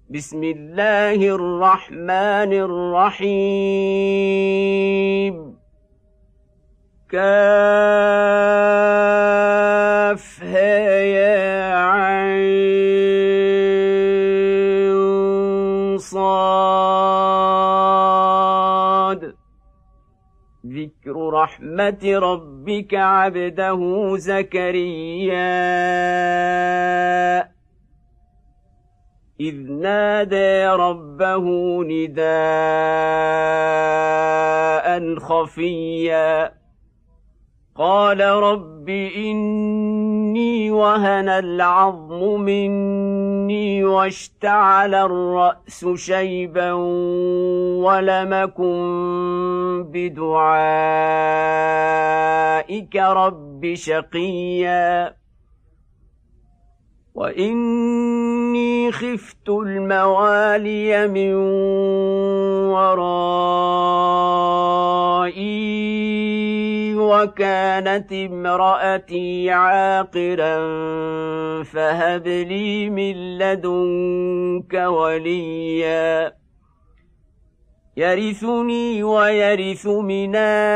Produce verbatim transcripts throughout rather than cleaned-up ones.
بسم الله الرحمن الرحيم كافها يا عين صاد ذكر رحمة ربك عبده زكريا إذ نادى ربه نداء خفيا قال رب إني وهن العظم مني واشتعل الرأس شيبا ولم أكن بدعائك رب شقيا وإني خفت الموالي من ورائي وكانت امرأتي عاقرا فهب لي من لدنك وليا يرثني ويرث من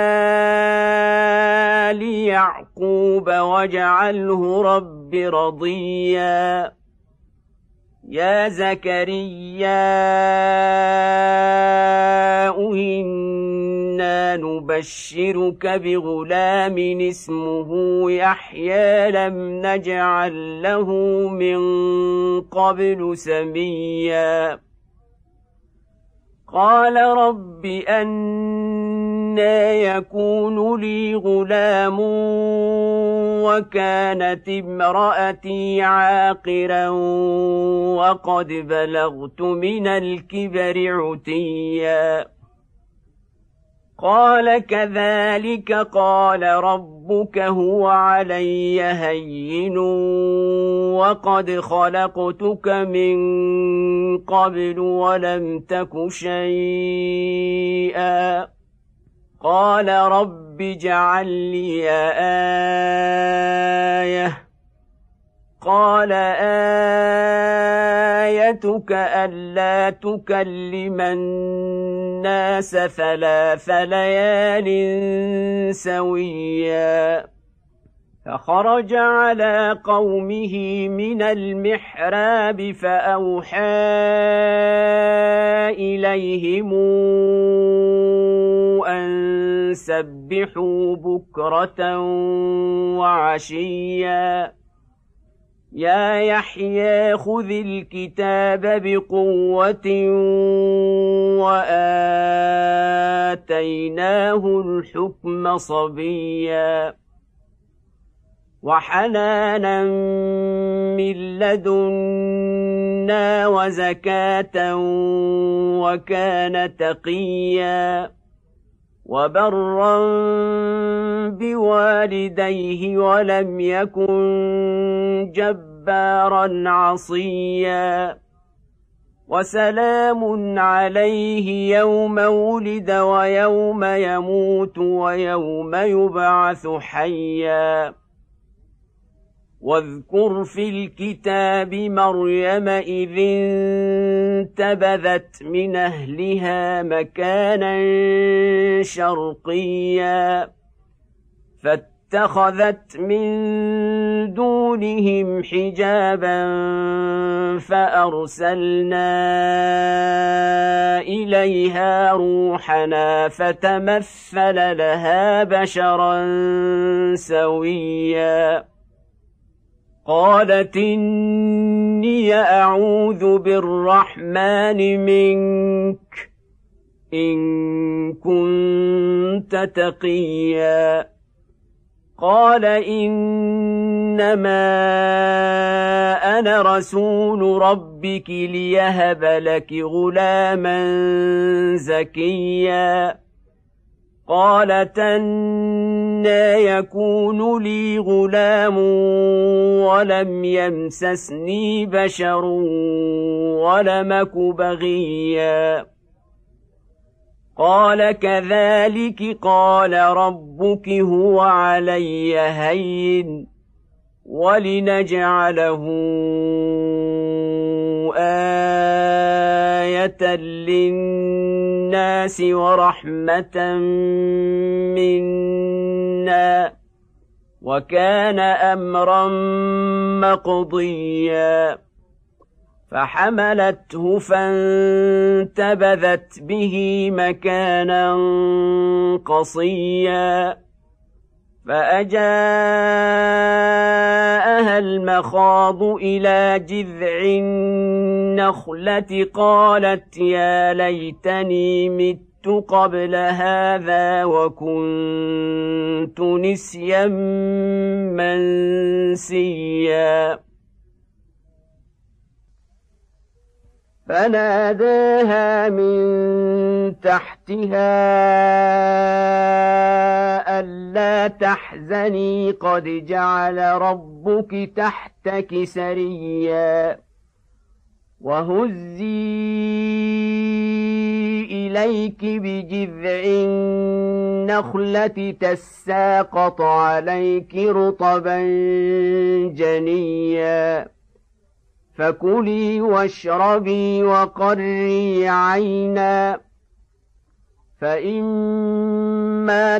آل يعقوب واجعله رب رضيا يا زكريا إنا نبشرك بغلام اسمه يحيى لم نجعل له من قبل سميا قال رب أنى يكون لي غلام وكانت امرأتي عاقرا وقد بلغت من الكبر عتيا قال كذلك قال ربك هو علي هين وقد خلقتك من قبل ولم تك شيئا قال رب اجعل لي آية قال آيتك ألا تكلم الناس ثلاث ليال سويا فخرج على قومه من المحراب فأوحى إليهم أن سبحوا بكرة وعشيا يا يحيى خذ الكتاب بقوة وآتيناه الحكم صبيا وحنانا من لدنا وزكاة وكان تقيا وبرا بوالديه ولم يكن جبارا عصيا وسلام عليه يوم ولد ويوم يموت ويوم يبعث حيا واذكر في الكتاب مريم إذ انتبذت من أهلها مكانا شرقيا فاتخذت من دونهم حجابا فأرسلنا إليها روحنا فتمثل لها بشرا سويا قالت إني أعوذ بالرحمن منك إن كنت تقيا قال إنما أنا رسول ربك ليهب لك غلاما زكيا قالت أنى يكون لي غلام ولم يمسسني بشر ولم أك بغيا قال كذلك قال ربك هو علي هين ولنجعله آية آية للناس ورحمة منا وكان أمرا مقضيا فحملته فانتبذت به مكانا قصيا فأجاءها المخاض إلى جذع النخلة قالت يا ليتني مت قبل هذا وكنت نسيا منسيا فناداها من تحتها ألا تحزني قد جعل ربك تحتك سريا وهزي إليك بجذع النخلة تساقط عليك رطبا جنيا فكلي واشربي وقري عينا فإما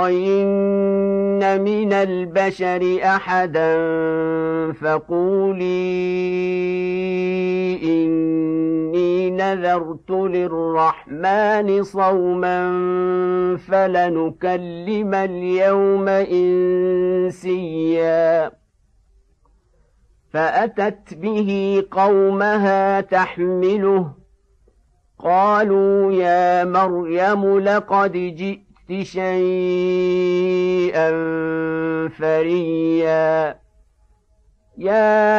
ترين من البشر أحدا فقولي إني نذرت للرحمن صوما فلنكلم اليوم إنسيا فأتت به قومها تحمله قالوا يا مريم لقد جئت شيئا فريا يا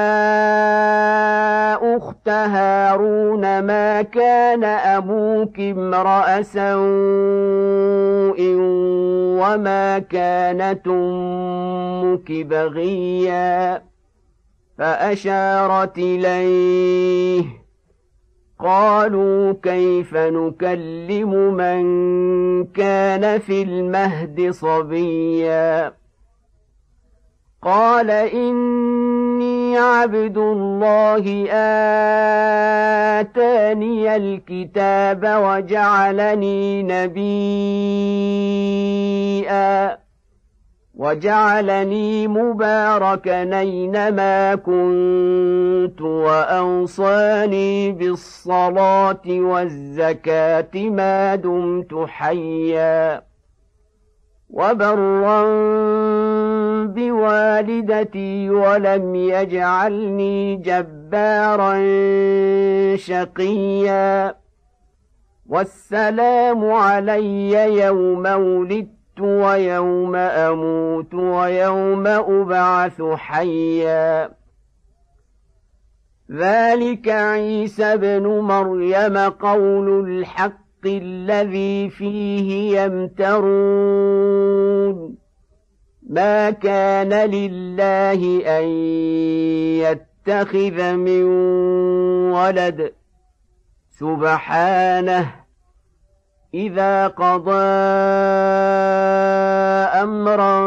أخت هارون ما كان أبوك امرأ سوء وما كانت أمك بغيا فأشارت إليه قالوا كيف نكلم من كان في المهد صبيا قال إني عبد الله آتاني الكتاب وجعلني نبيا وجعلني مباركا أينما كنت وأوصاني بالصلاة والزكاة ما دمت حيا وبرا بوالدتي ولم يجعلني جبارا شقيا والسلام علي يوم ولدت ويوم أموت ويوم أبعث حيا ذلك عيسى بن مريم قول الحق الذي فيه يمترون ما كان لله أن يتخذ من ولد سبحانه إذا قضى أمرا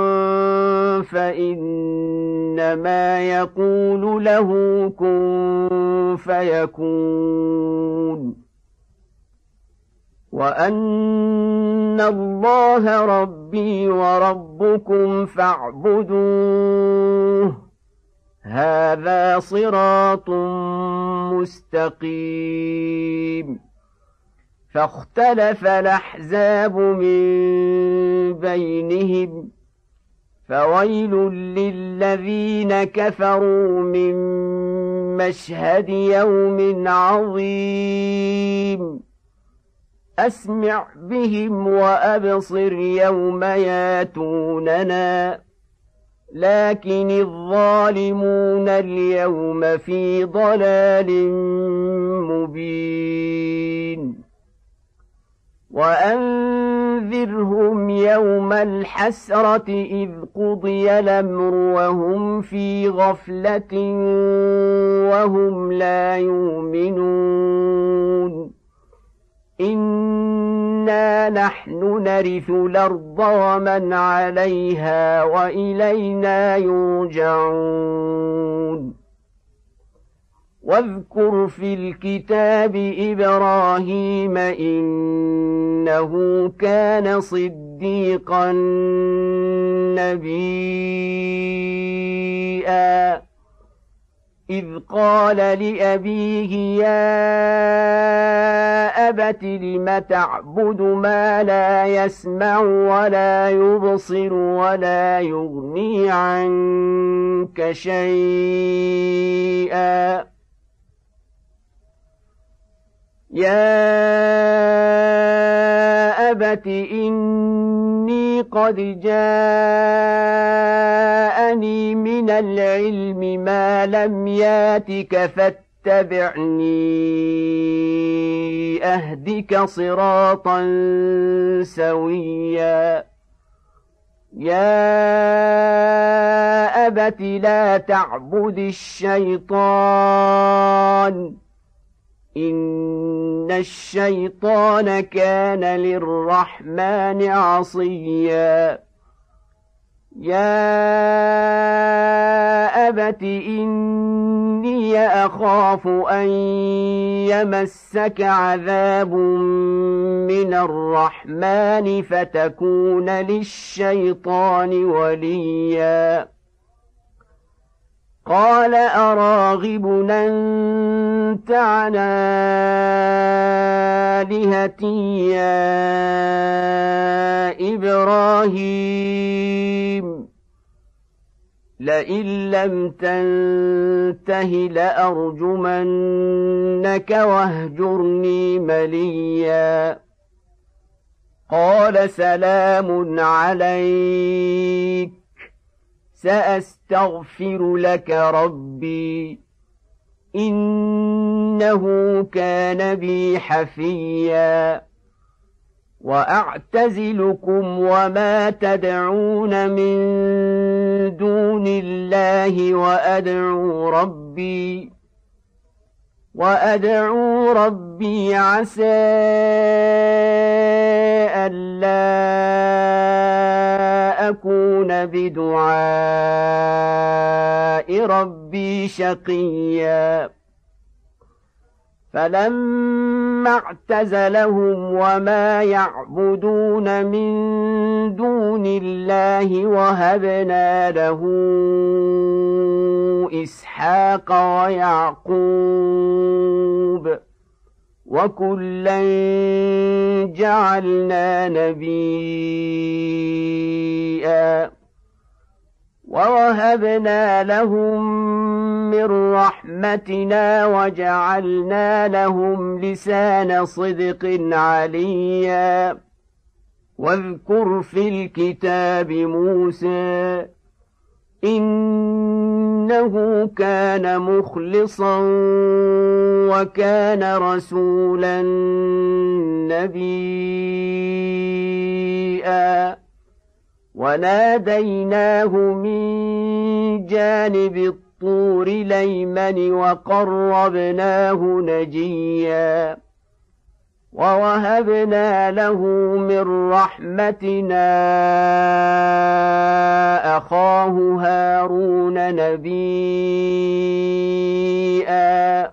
فإنما يقول له كن فيكون وأن الله ربي وربكم فاعبدوه هذا صراط مستقيم فاختلف الأحزاب من بينهم فويل للذين كفروا من مشهد يوم عظيم أسمع بهم وأبصر يوم ياتوننا لكن الظالمون اليوم في ضلال مبين وأنذرهم يوم الحسرة إذ قضي الأمر وهم في غفلة وهم لا يؤمنون إنا نحن نرث الأرض ومن عليها وإلينا يرجعون واذكر في الكتاب إبراهيم إنه كان صديقا نبيا إذ قال لأبيه يا أبت لم تعبد ما لا يسمع ولا يبصر ولا يغني عنك شيئا يا أبت إني قد جاءني من العلم ما لم ياتك فاتبعني أهدك صراطا سويا يا أبت لا تعبد الشيطان إن الشيطان كان للرحمن عصيا يا أبت إني أخاف أن يمسك عذاب من الرحمن فتكون للشيطان وليا قال أراغب أنت عن آلهتي يا إبراهيم لئن لم تنته لأرجمنك واهجرني مليا قال سلام عليك سأستغفر لك ربي إنه كان بي حفيا وأعتزلكم وما تدعون من دون الله وأدعو ربي وأدعو ربي عسى ألا أكون بدعاء ربي شقيا فلما اعتزلهم وما يعبدون من دون الله وهبنا له إسحاق ويعقوب وكلا جعلنا نبيا ووهبنا لهم من رحمتنا وجعلنا لهم لسان صدق عليا واذكر في الكتاب موسى إنه كان مخلصا وكان رسولا نبيا وناديناه من جانب الطور الأيمن وقربناه نجيا ووهبنا له من رحمتنا أخاه هارون نبيا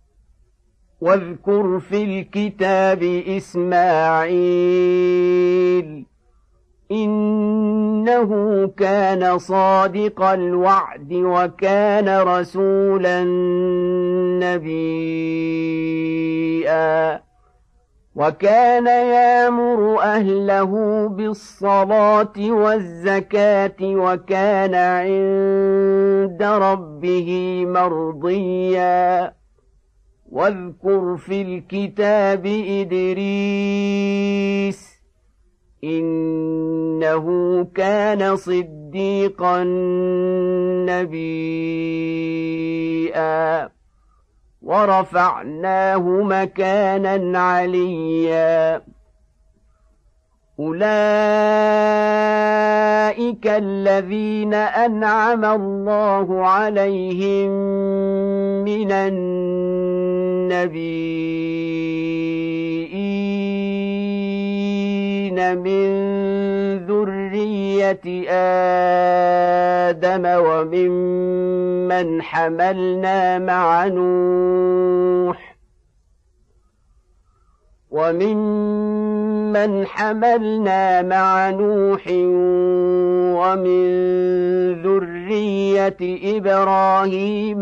واذكر في الكتاب إسماعيل إنه كان صادق الوعد وكان رسولا نبيا وكان يأمر أهله بالصلاة والزكاة وكان عند ربه مرضيا واذكر في الكتاب إدريس إنه كان صديقا نبيا ورفعناه مكانا عليا أولئك الذين أنعم الله عليهم من النبيين من ذرية ذرية آدم وممن حملنا مع نوح وممن حملنا مع نوح ومن ذرية إبراهيم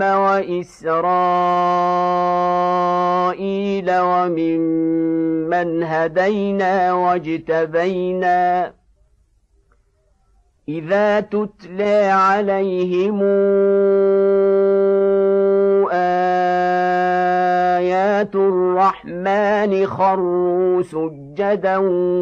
وإسرائيل وممن هدينا واجتبينا إذا تتلى عليهم آيات الرحمن خروا سجدا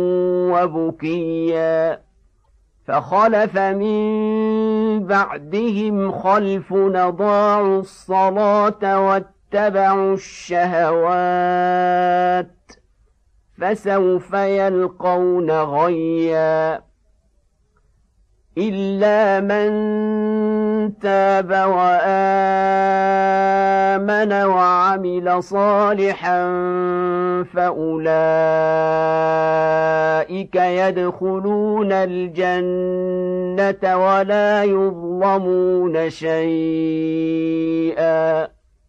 وبكيا فخلف من بعدهم خلف أضاعوا الصلاة واتبعوا الشهوات فسوف يلقون غيا إلا من تاب وآمن وعمل صالحا فأولئك يدخلون الجنة ولا يظلمون شيئا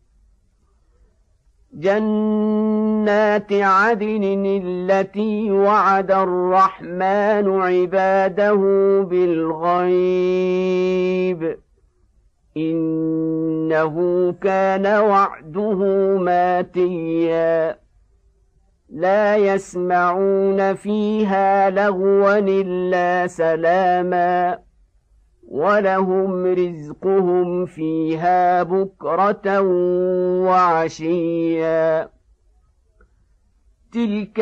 جنات عدن التي وعد الرحمن عباده بالغيب إنه كان وعده ماتيا لا يسمعون فيها لغوا إلا سلاما ولهم رزقهم فيها بكرة وعشيا تلك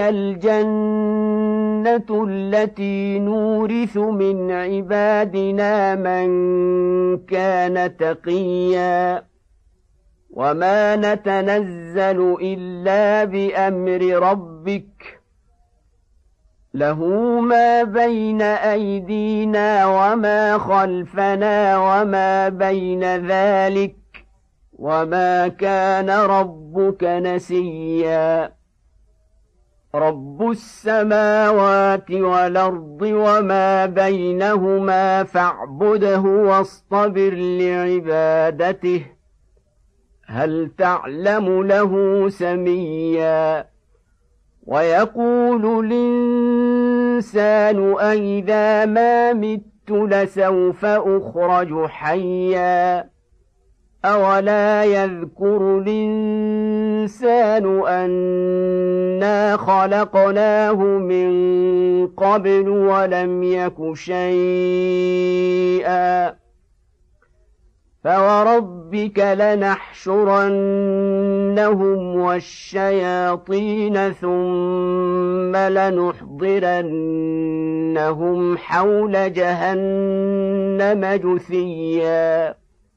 الجنة التي نورث من عبادنا من كان تقيا وما نتنزل إلا بأمر ربك له ما بين أيدينا وما خلفنا وما بين ذلك وما كان ربك نسيا رب السماوات والأرض وما بينهما فاعبده واصطبر لعبادته هل تعلم له سميا ويقول الإنسان أئذا ما مت لسوف أخرج حيا أولا يذكر الإنسان أنا خلقناه من قبل ولم يك شيئا فوربك لنحشرنهم والشياطين ثم لنحضرنهم حول جهنم جثيا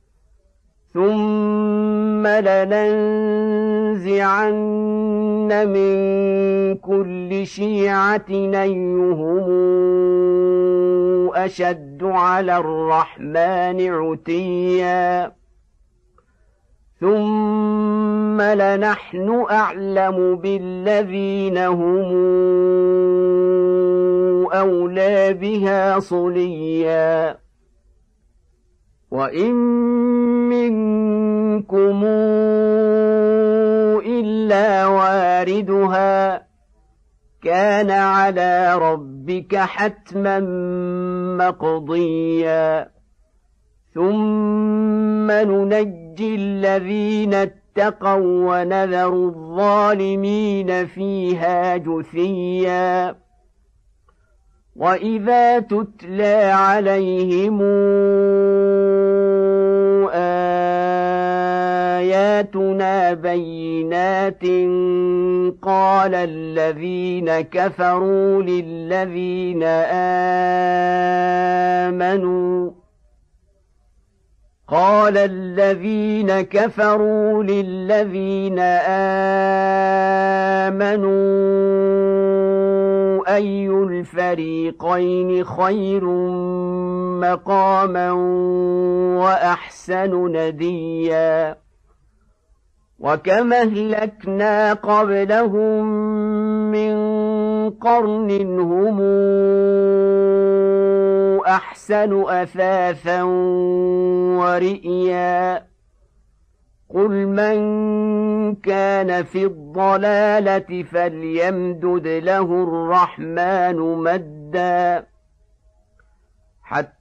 ثم لننزعن من كل شيعة أيهم أشد على الرحمن عتيا ثم لنحن أعلم بالذين هم أولى بها صليا وإن منكم إلا واردها كان على ربك حتما مقضيا ثم ننجي الذين اتقوا ونذر الظالمين فيها جثيا وإذا تتلى عليهم آياتنا بينات قال الذين كفروا للذين آمنوا قال الذين كفروا للذين آمنوا أي الفريقين خير مقاما وأحسن نديا وكم أهلكنا قبلهم من قرن هم أحسن أثاثا ورئيا قل من كان في الضلالة فليمدد له الرحمن مدا حتى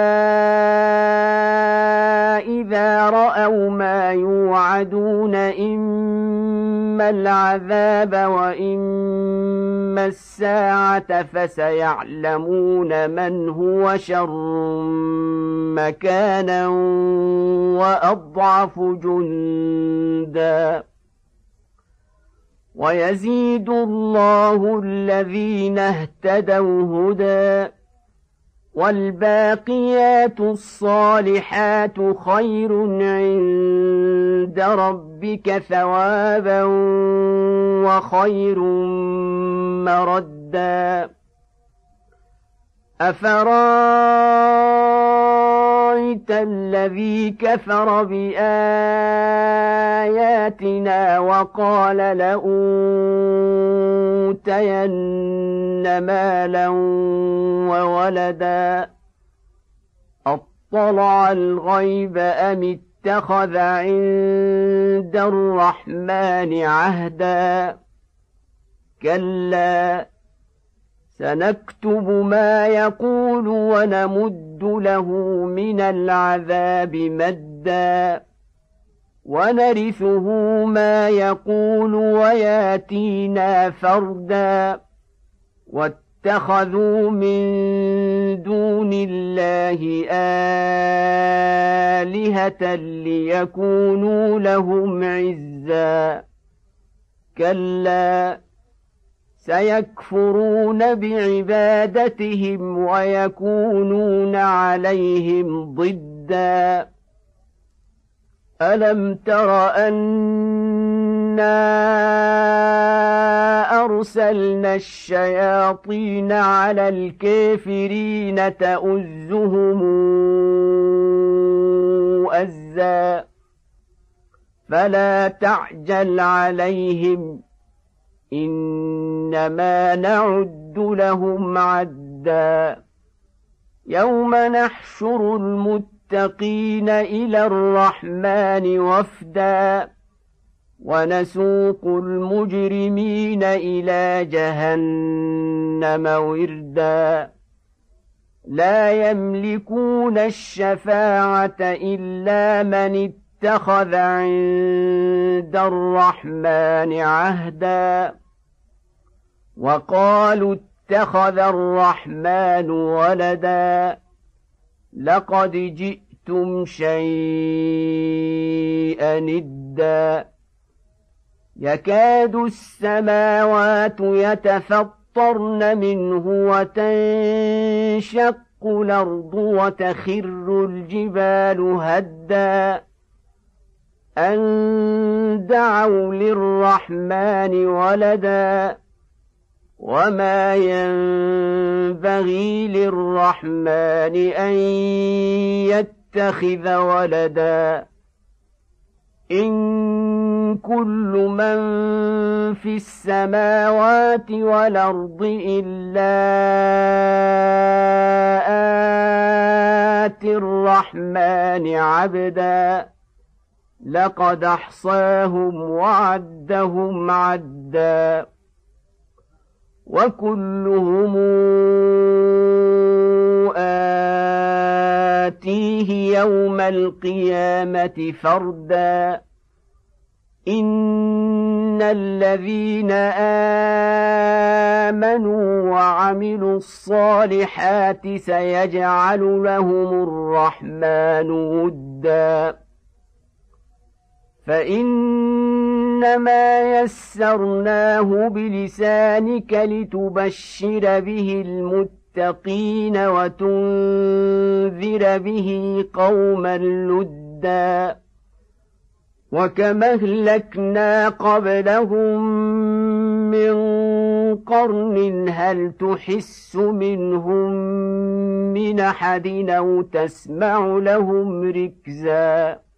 إذا رأوا ما يوعدون إما العذاب وإما الساعة فسيعلمون من هو شر مكانا وأضعف جندا ويزيد الله الذين اهتدوا هدى والباقيات الصالحات خير عند ربك ثوابا وخير مردا أفرأيت الذي كفر بآياتنا وقال لأوتين مالا وولدا أطلع الغيب أم اتخذ عند الرحمن عهدا كلا سنكتب ما يقول ونمد له من العذاب مدا ونرثه ما يقول وياتينا فردا واتخذوا من دون الله آلهة ليكونوا لهم عزا كلا سيكفرون بعبادتهم ويكونون عليهم ضدا ألم تر أنا أرسلنا الشياطين على الكافرين تؤزهم أزا فلا تعجل عليهم إنما نعد لهم عدا يوم نحشر المتقين إلى الرحمن وفدا ونسوق المجرمين إلى جهنم وردا لا يملكون الشفاعة إلا من اتخذ عند الرحمن عهدا وقالوا اتخذ الرحمن ولدا لقد جئتم شيئا إدا يكاد السماوات يتفطرن منه وتنشق الأرض وتخر الجبال هدا أن دعوا للرحمن ولدا وما ينبغي للرحمن أن يتخذ ولدا إن كل من في السماوات والأرض إلا آتي الرحمن عبدا لقد أحصاهم وعدهم عدا وكلهم آتيه يوم القيامة فردا إن الذين آمنوا وعملوا الصالحات سيجعل لهم الرحمن ودا فإنما يسرناه بلسانك لتبشر به المتقين وتنذر به قوما لدا وكما أهلكنا قبلهم من قرن هل تحس منهم من أحد أو تسمع لهم ركزا